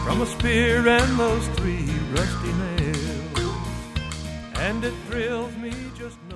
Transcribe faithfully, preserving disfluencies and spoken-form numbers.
from a spear and those three rusty nails. And it thrills me just knowing